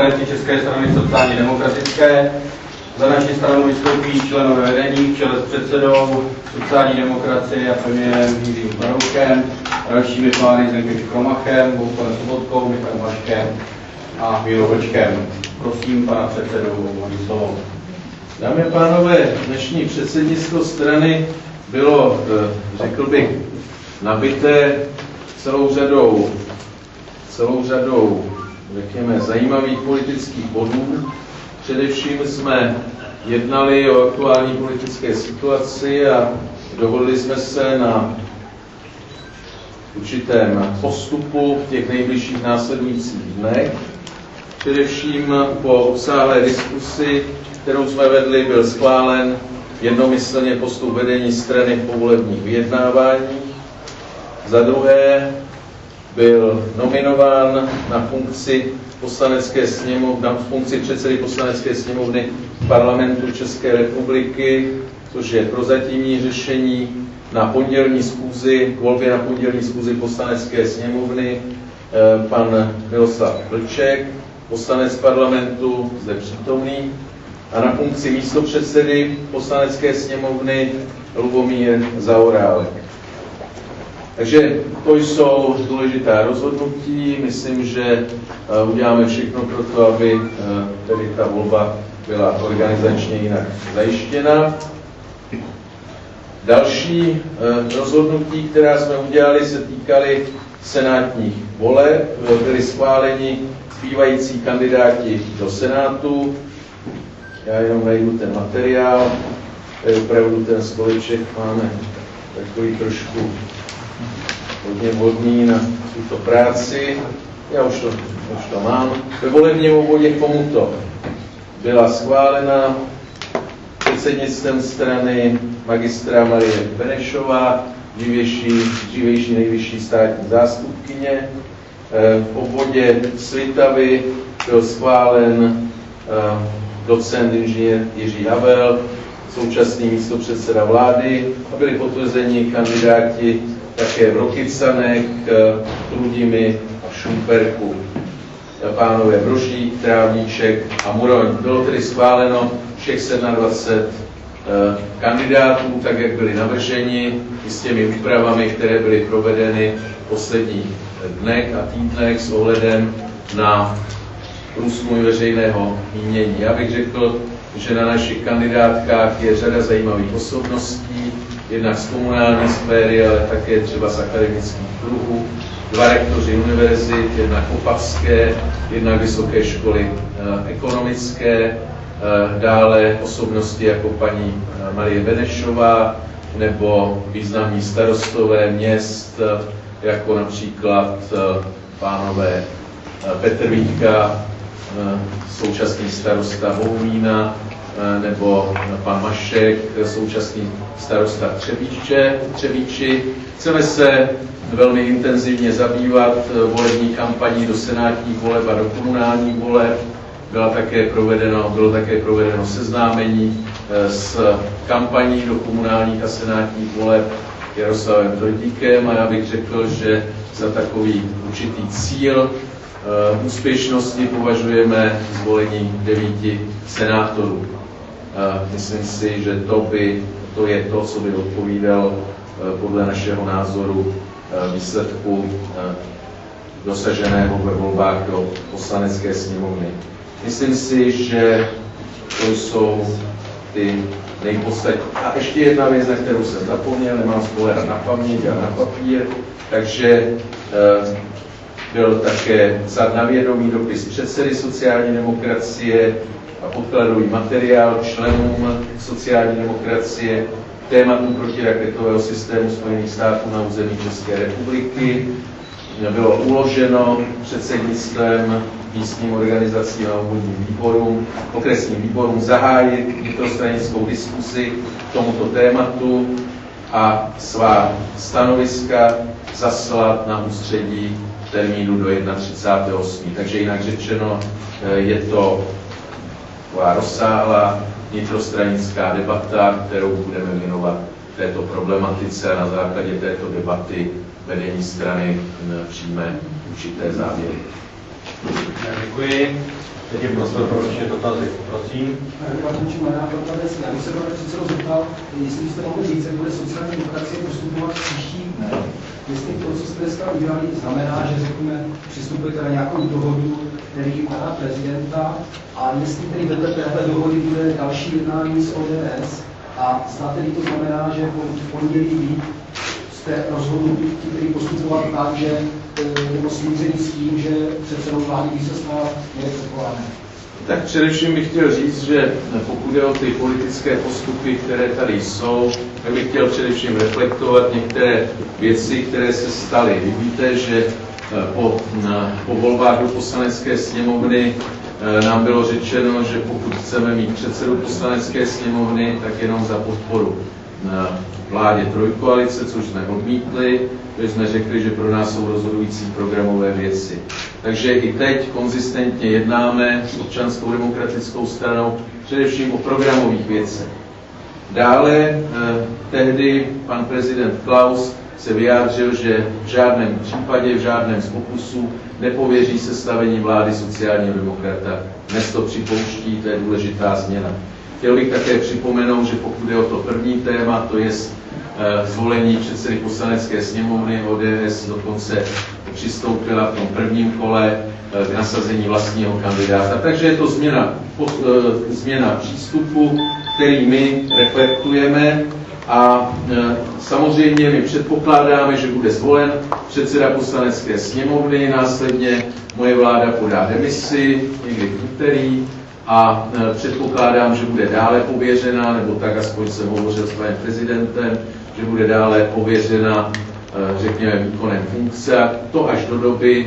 koalici České strany sociálně demokratické. Za naši stranu vystoupí členové vedení v čele s předsedou sociální demokracie a premiérem Jiřím Paroubkem, dalšími pány Zdeňkem Kromachem, Bohuslavem Sobotkou, Michalem Vaškem a Mírou Vlčkem. Prosím pana předsedu o slovo. Dámy a pánové, dnešní předsednictvo strany bylo, řekl bych, nabité celou řadou, řekněme, zajímavých politických bodů. Především jsme jednali o aktuální politické situaci a dohodli jsme se na určitém postupu v těch nejbližších následujících dnech. Především po obsáhlé diskusi, kterou jsme vedli, byl schválen jednomyslně postup vedení strany v povolebních vyjednáváních. Za druhé byl nominován na funkci předsedy Poslanecké sněmovny Parlamentu České republiky, což je prozatímní řešení, na pondělní schůzi, k volbě na pondělní schůzi Poslanecké sněmovny pan Miloslav Vlček, poslanec parlamentu, zde přítomný, a na funkci místopředsedy Poslanecké sněmovny Lubomír Zaorálek. Takže to jsou důležitá rozhodnutí. Myslím, že uděláme všechno pro to, aby tedy ta volba byla organizačně jinak zajištěna. Další rozhodnutí, která jsme udělali, se týkaly senátních voleb. Byli schváleni zbývající kandidáti do Senátu. Já jenom najdu ten materiál. Tady opravdu ten stoleček máme takový trošku hodně vhodný na tuto práci. Já už to mám. Ve volebním obvodě komuto byla schválena předsednictvem strany magistra Marie Benešová, dřívější nejvyšší státní zástupkyně. V obvodě Svitavy byl schválen docent inženýr Jiří Havel, současný místopředseda vlády, a byli potvrzeni kandidáti také v Rokycanech, Trudimi a Šumperku, pánové Brožík, Trávníček a Muroň. Bylo tedy schváleno všech 27 kandidátů, tak jak byli navrženi, i s těmi úpravami, které byly provedeny v posledních dnech a týdnech s ohledem na průzkumy veřejného mínění. Já bych řekl, že na našich kandidátkách je řada zajímavých osobností, jednak z komunální sféry, ale také třeba z akademických kruhů, 2 rektoři univerzit, jednak Opavské, jednak Vysoké školy ekonomické, dále osobnosti jako paní Marie Benešová nebo významní starostové měst, jako například pánové Petr Vítka, současný starosta Bohumína, nebo pan Mašek, současný starosta Třebíči. Chceme se velmi intenzivně zabývat volební kampaní do senátních voleb a do komunálních voleb. Bylo také provedeno seznámení s kampaní do komunálních a senátních voleb Jaroslavem Drojdíkem, a já bych řekl, že za takový určitý cíl úspěšnosti považujeme zvolení 9 senátorů. Myslím si, že to je to, co by odpovídalo podle našeho názoru výsledku dosaženého ve volbách do Poslanecké sněmovny. Myslím si, že to jsou ty nejpodstatnější. A ještě jedna věc, na kterou jsem zapomněl, nemám spoléhat na paměť a na papír, takže byl také vzat na vědomí dopis předsedy sociální demokracie a podkladový materiál členům sociální demokracie tématu protiraketového systému Spojených států na území České republiky. Bylo uloženo předsednictvem místním organizacím a obvodním výborům, okresním výborům zahájit vnitrostranickou diskusi k tomuto tématu a svá stanoviska zaslat na ústředí termínu do 31.8. Takže jinak řečeno, je to taková rozsáhlá vnitrostranická debata, kterou budeme věnovat této problematice, a na základě této debaty vedení strany přijme určité závěry. Děkuji. Teď je prostor pro vaše dotazy. Prosím. Já bych se pane předsedo zeptal, jestli byste mohli říct, jak bude sociální demokracie postupovat v příštích dnech. Jestli to, co jste dneska udělali, znamená, že řekněme, přistupujete na nějakou dohodu, který pana prezidenta, a jestli tedy vedle téhle dohody bude další jednání s ODS, a zda tedy to znamená, že v pondělí jste rozhodnutí, který postupovat tak, že nebo smíření s tím, že předsedou vlády výsledná je předpokládané. Tak především bych chtěl říct, že pokud jde o ty politické postupy, které tady jsou, tak bych chtěl především reflektovat některé věci, které se staly. Vy víte, že po volbách do Poslanecké sněmovny nám bylo řečeno, že pokud chceme mít předsedu Poslanecké sněmovny, tak jenom za podporu vládě trojkoalice, což jsme odmítli, protože jsme řekli, že pro nás jsou rozhodující programové věci. Takže i teď konzistentně jednáme s Občanskou demokratickou stranou především o programových věcech. Dále tehdy pan prezident Klaus se vyjádřil, že v žádném případě, v žádném z pokusů nepověří sestavení vlády sociálního demokrata. Dnes to připouští, to je důležitá změna. Chtěl bych také připomenout, že pokud je o to první téma, to je zvolení předsedy Poslanecké sněmovny, ODS dokonce přistoupila v tom prvním kole k nasazení vlastního kandidáta. Takže je to změna přístupu, který my reflektujeme, a samozřejmě my předpokládáme, že bude zvolen předseda Poslanecké sněmovny, následně moje vláda podá demisi někdy v úterý, a předpokládám, že bude dále pověřena, nebo tak aspoň jsem hovořil s panem prezidentem, že bude dále pověřena, řekněme, výkonem funkce, a to až do doby,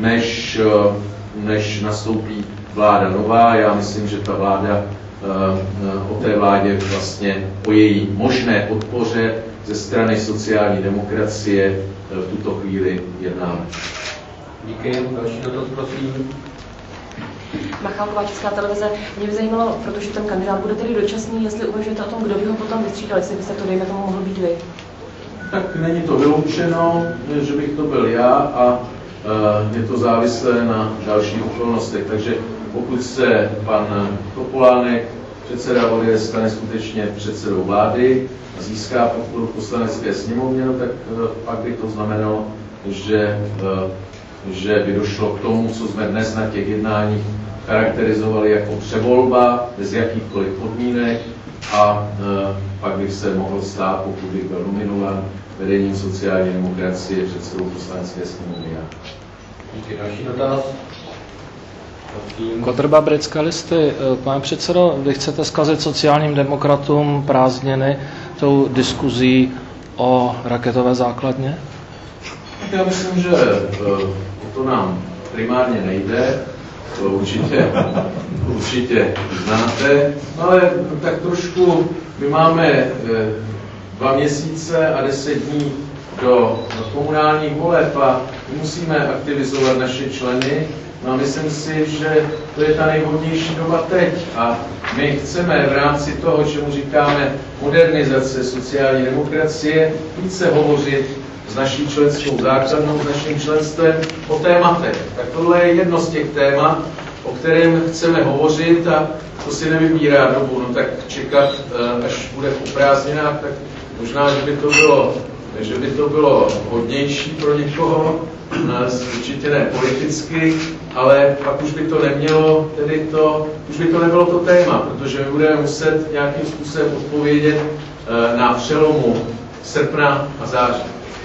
než nastoupí vláda nová. Já myslím, že ta vláda, o té vládě vlastně, o její možné podpoře ze strany sociální demokracie v tuto chvíli jednáme. Díky. Další dotaz, prosím. Machálková, Česká televize. Mě by zajímalo, protože ten kandidát bude tedy dočasný, jestli uvažujete o tom, kdo by ho potom vystřídal, jestli byste to, dejme tomu, mohl být vy. Tak není to vyloučeno, že bych to byl já, a je to závislé na dalších okolnostech. Takže pokud se pan Topolánek, předseda ODS, stane skutečně předsedou vlády a získá podporu v Poslanecké sněmovně, no tak pak by to znamenalo, že by došlo k tomu, co jsme dnes na těch jednáních charakterizovali jako převolba bez jakýchkoliv podmínek, a pak bych se mohl stát, pokud bych byl nominován vedením sociální demokracie, předsedou Poslanecké sněmovny. Díky. Další dotaz. Kotrba, Britské listy. Pane předsedo, vy chcete zkazit sociálním demokratům prázdniny tou diskuzí o raketové základně? Já myslím, že to nám primárně nejde, to určitě znáte, ale tak trošku my máme 2 měsíce a 10 dní do komunálních voleb a musíme aktivizovat naše členy. No a myslím si, že to je ta nejvhodnější doba teď, a my chceme v rámci toho, čemu říkáme modernizace sociální demokracie, více hovořit s naší členskou základnou, s naším členstvem o tématech. Tak tohle je jedno z těch témat, o kterém chceme hovořit, a to si nevybírá dobu. No tak čekat, až bude po prázdninách, tak možná, že by to bylo hodnější pro někoho, určitě ne politicky, ale pak už by to nemělo, už by to nebylo to téma, protože my budeme muset nějakým způsobem odpovědět na přelomu srpna a září.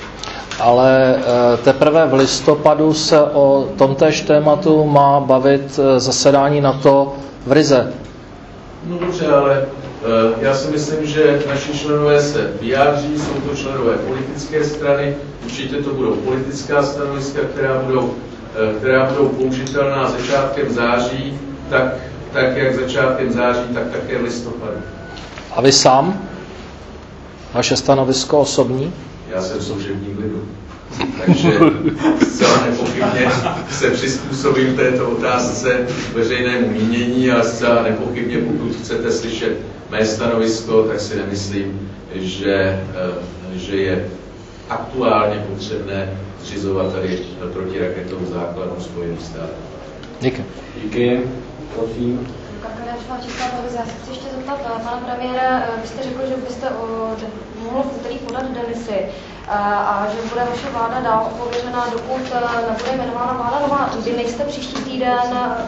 Ale teprve v listopadu se o tomtéž tématu má bavit zasedání NATO v Rize. No dobře, ale já si myslím, že naši členové se vyjádří, jsou to členové politické strany, určitě to budou politická stanoviska, která budou použitelná začátkem září, tak jak začátkem září, tak také v listopadu. A vy sám? Vaše stanovisko osobní? Já jsem služebník lidu, takže zcela nepochybně se přizpůsobím této otázce veřejnému mínění, a zcela nepochybně, pokud chcete slyšet mé stanovisko, tak si nemyslím, že je aktuálně potřebné zřizovat tady protiraketovou základnu Spojených států. Díky. Díky. Prosím. Karkanáčová Česká televize. Já se chci ještě zeptat, pane premiére, vy jste řekl, že byste mohl v úterý podat demisi a že bude vaše vláda dál pověřená, dokud nebude jmenována vláda nová. Kdy nejste příští týden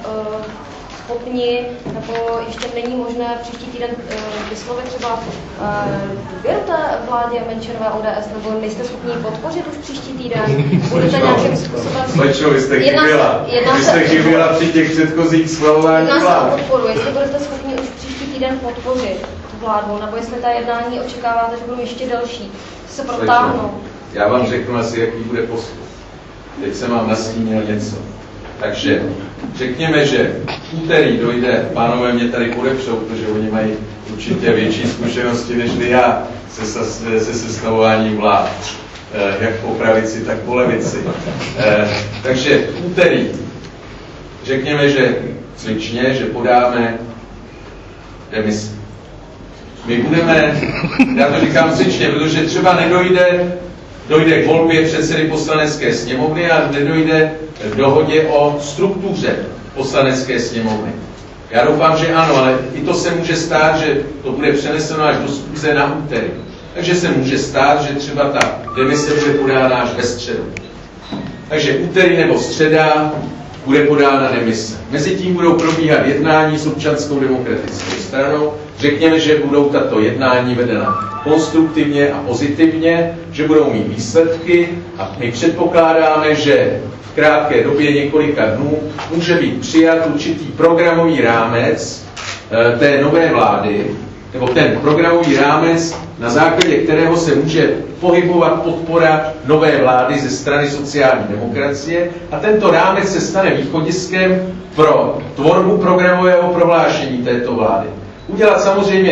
schopni, nebo ještě není možné příští týden vyslovit třeba důvěru té vládě menšinové ODS, nebo nejste schopni podpořit už příští týden? Budete nějakým způsobem... Slečno, vy jste chyběla při těch předchozích schvalování vlád. Podporu, jestli budete schopni už příští týden podpořit tu vládu, nebo jestli ta jednání očekáváte, že budou ještě delší, se protáhnou. Já vám řeknu asi, jaký bude postup. Teď jsem vám nastínil něco. Takže řekněme, že v úterý dojde, pánové mě tady podepřou, protože oni mají určitě větší zkušenosti než já se sestavováním vlád, jak po pravici, tak po levici. Takže v úterý řekněme, že cvičně, že podáme demisi. My budeme, já to říkám cvičně, protože třeba dojde k volbě předsedy poslanecké sněmovny a nedojde k dohodě o struktuře poslanecké sněmovny. Já doufám, že ano, ale i to se může stát, že to bude přeneseno až do schůze na úterý. Takže se může stát, že třeba ta demise bude podána až ve středu. Takže úterý nebo středa bude podána demise. Mezitím budou probíhat jednání s Občanskou demokratickou stranou. Řekněme, že budou tato jednání vedena konstruktivně a pozitivně, že budou mít výsledky a my předpokládáme, že v krátké době několika dnů může být přijat určitý programový rámec té nové vlády, nebo ten programový rámec, na základě kterého se může pohybovat podpora nové vlády ze strany sociální demokracie a tento rámec se stane východiskem pro tvorbu programového prohlášení této vlády. Udělat samozřejmě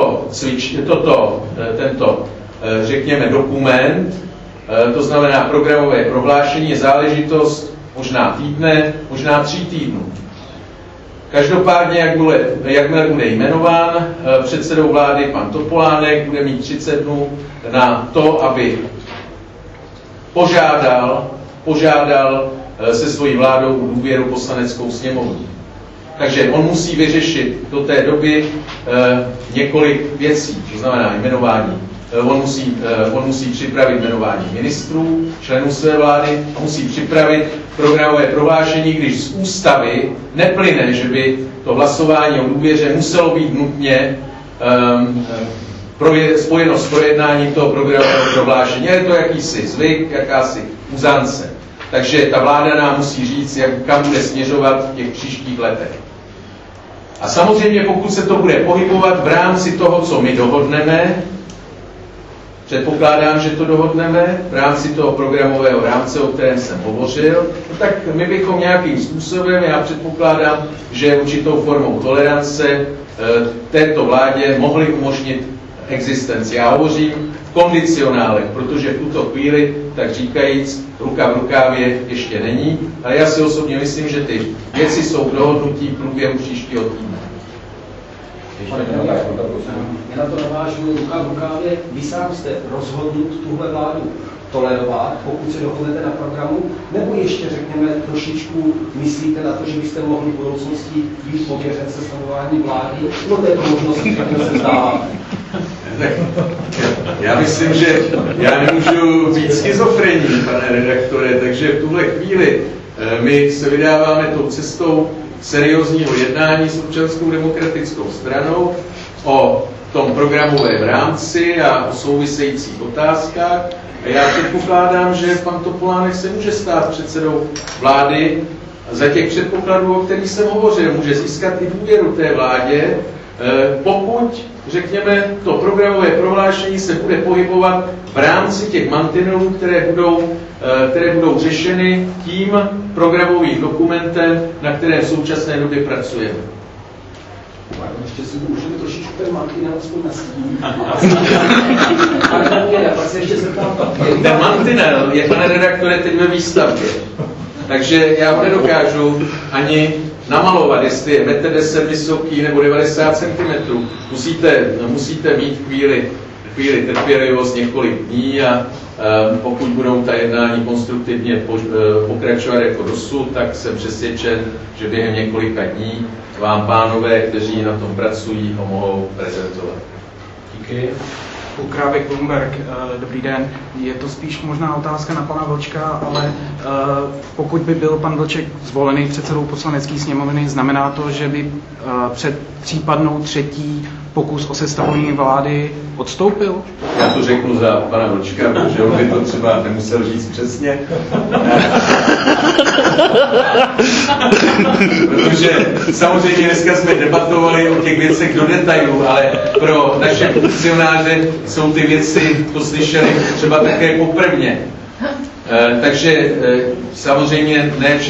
tento, řekněme, dokument, to znamená programové prohlášení, je záležitost možná týdne, možná 3 týdnů. Každopádně, jakmile bude jmenován předsedou vlády pan Topolánek, bude mít 30 dnů na to, aby požádal se svojí vládou o důvěru poslaneckou sněmovnu. Takže on musí vyřešit do té doby několik věcí, to znamená jmenování. On musí připravit jmenování ministrů, členů své vlády a musí připravit programové prohlášení, když z ústavy neplyne, že by to hlasování o důvěře muselo být nutně spojeno s projednáním toho programového prohlášení. Je to jakýsi zvyk, jakási uzance. Takže ta vláda nám musí říct, kam bude směřovat v těch příštích letech. A samozřejmě, pokud se to bude pohybovat v rámci toho, co my dohodneme, předpokládám, že to dohodneme v rámci toho programového rámce, o kterém jsem hovořil, tak my bychom nějakým způsobem, já předpokládám, že určitou formou tolerance této vládě mohli umožnit existenci. Já hovořím v kondicionálech, protože v tuto chvíli, tak říkajíc, ruka v rukávě ještě není, ale já si osobně myslím, že ty věci jsou k dohodnutí v průběhu příštího týdne. Já na to navážu, ruka v rukávě. Vy sám jste rozhodnut tuhle vládu tolerovat, pokud se dohodnete na programu, nebo ještě, řekněme, trošičku myslíte na to, že byste mohli v budoucnosti být pověřen sestavování vlády? No této možnosti, které se zdává. Já myslím, že já nemůžu být schizofrenní, pane redaktore, takže v tuhle chvíli my se vydáváme tou cestou seriózního jednání s Občanskou demokratickou stranou o tom programovém rámci a o souvisejících otázkách. A já předpokládám, že pan Topolánek se může stát předsedou vlády za těch předpokladů, o kterých jsem hovořil. Může získat i důvěru té vládě, pokud, řekněme, to programové prohlášení se bude pohybovat v rámci těch mantinelů, které budou řešeny tím programovým dokumentem, na kterém v současné době pracujeme. Ještě si můžeme trošičku ten mantinel aspoň nastínit. Ale pak se ještě zeptám. Ten mantinel je, pane redaktore, teď ve výstavbě. Takže já ho nedokážu ani namalovat, jestli je 1,10 m vysoký nebo 90 cm. Musíte mít chvíli chvíli trpělivost několik dní a pokud budou ta jednání konstruktivně pokračovat jako dosud, tak jsem přesvědčen, že během několika dní vám pánové, kteří na tom pracují, ho mohou prezentovat. Díky. Krávek Bloomberg, dobrý den. Je to spíš možná otázka na pana Vlčka, ale pokud by byl pan Vlček zvolený předsedou poslanecké sněmovny, znamená to, že by před případnou třetí pokus o sestavení vlády odstoupil? Já to řeknu za pana Vlčka, protože on by to třeba nemusel říct přesně. Protože samozřejmě dneska jsme debatovali o těch věcech do detailů, ale pro naše funkcionáře jsou ty věci, to slyšeli třeba také poprvně. Takže samozřejmě ne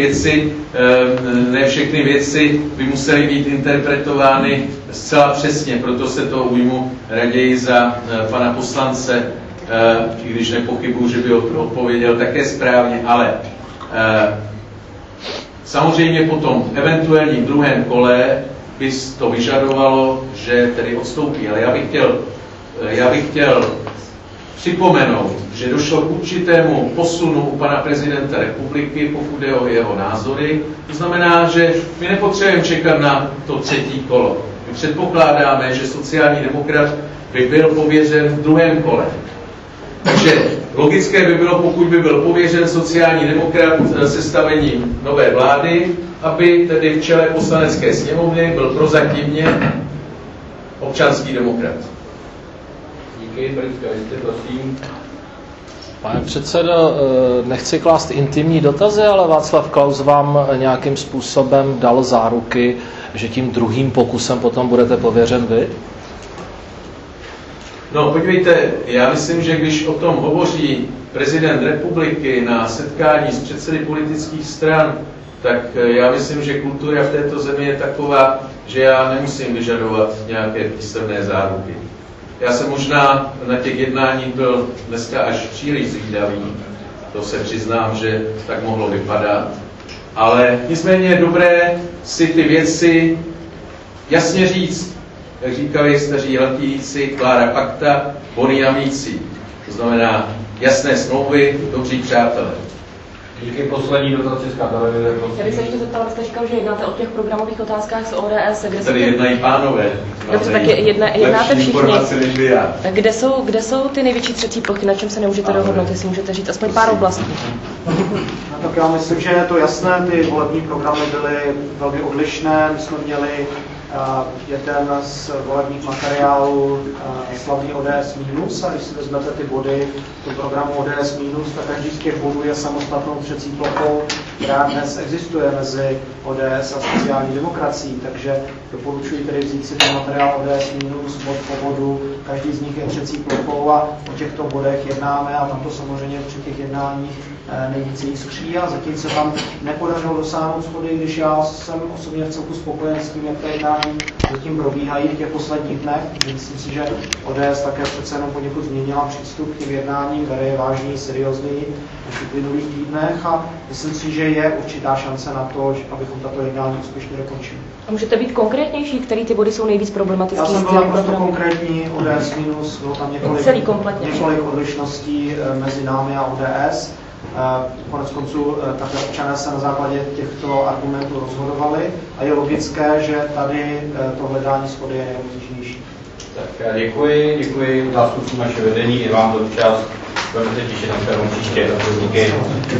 všechny věci by musely být interpretovány zcela přesně, proto se to ujmu raději za pana poslance, i když nepochybuji, že by odpověděl také správně, ale samozřejmě po tom eventuálním druhém kole by to vyžadovalo, že tedy odstoupí, ale já bych chtěl připomenout, že došlo k určitému posunu u pana prezidenta republiky, pokud jde o jeho názory. To znamená, že my nepotřebujeme čekat na to třetí kolo. My předpokládáme, že sociální demokrat by byl pověřen v druhém kole. Takže logické by bylo, pokud by byl pověřen sociální demokrat sestavením nové vlády, aby tedy v čele poslanecké sněmovny byl prozatímně občanský demokrat. Díky, prosím. Pane předsedo, nechci klást intimní dotazy, ale Václav Klaus vám nějakým způsobem dal záruky, že tím druhým pokusem potom budete pověřen vy? No, podívejte, já myslím, že když o tom hovoří prezident republiky na setkání s předsedy politických stran, tak já myslím, že kultura v této zemi je taková, že já nemusím vyžadovat nějaké písemné záruky. Já jsem možná na těch jednáních byl dneska až příliš zvídavý, to se přiznám, že tak mohlo vypadat, ale nicméně je dobré si ty věci jasně říct, jak říkali staří latíci, clara pacta, boni amici. To znamená jasné smlouvy, dobří přátelé. Díky, poslední dotaz Česká televize. Já bych se ještě zeptala, jste říkal, že jednáte o těch programových otázkách z ODS. Kde tady jednají pánové. Dobře, tak jednáte všichni. Kde jsou ty největší třetí plochy, na čem se nemůžete dohodnout, jestli můžete říct aspoň pár oblastí? No, tak já myslím, že je to jasné, ty volební programy byly velmi odlišné. My jsme měli jeden z volebních materiálů slavný ODS minus, a když si vezmete ty body do programu ODS minus, tak každý z těch bodů je samostatnou třecí plochou, která dnes existuje mezi ODS a sociální demokracií, takže doporučuji tedy vzít si ten materiál ODS minus bod po bodu, každý z nich je třecí plochou a o těchto bodech jednáme a tam to samozřejmě při těch jednáních nejvíce jiskří a zatím se tam nepodařilo dosáhnout shody, když já jsem osobně v celku spokojen s tím, jak ta jednání zatím probíhají v těch posledních dnech. Myslím si, že ODS také přece jenom poněkud změnila přístup k těm jednáním, bere je vážněji, seriózněji než v uplynulých týdnech a myslím si, že je určitá šance na to, abychom tato jednání úspěšně dokončili. A můžete být konkrétnější, který ty body jsou nejvíc problematické? Já jsem byl naprosto konkrétní, ODS minus, bylo tam několik odlišností mezi námi a ODS. Konec konců také občané se na základě těchto argumentů rozhodovali a je logické, že tady to hledání shody je nejobtížnější. Tak já děkuji zástupcům naše vedení i vám za čas. Budeme se těšit na příště. Díky.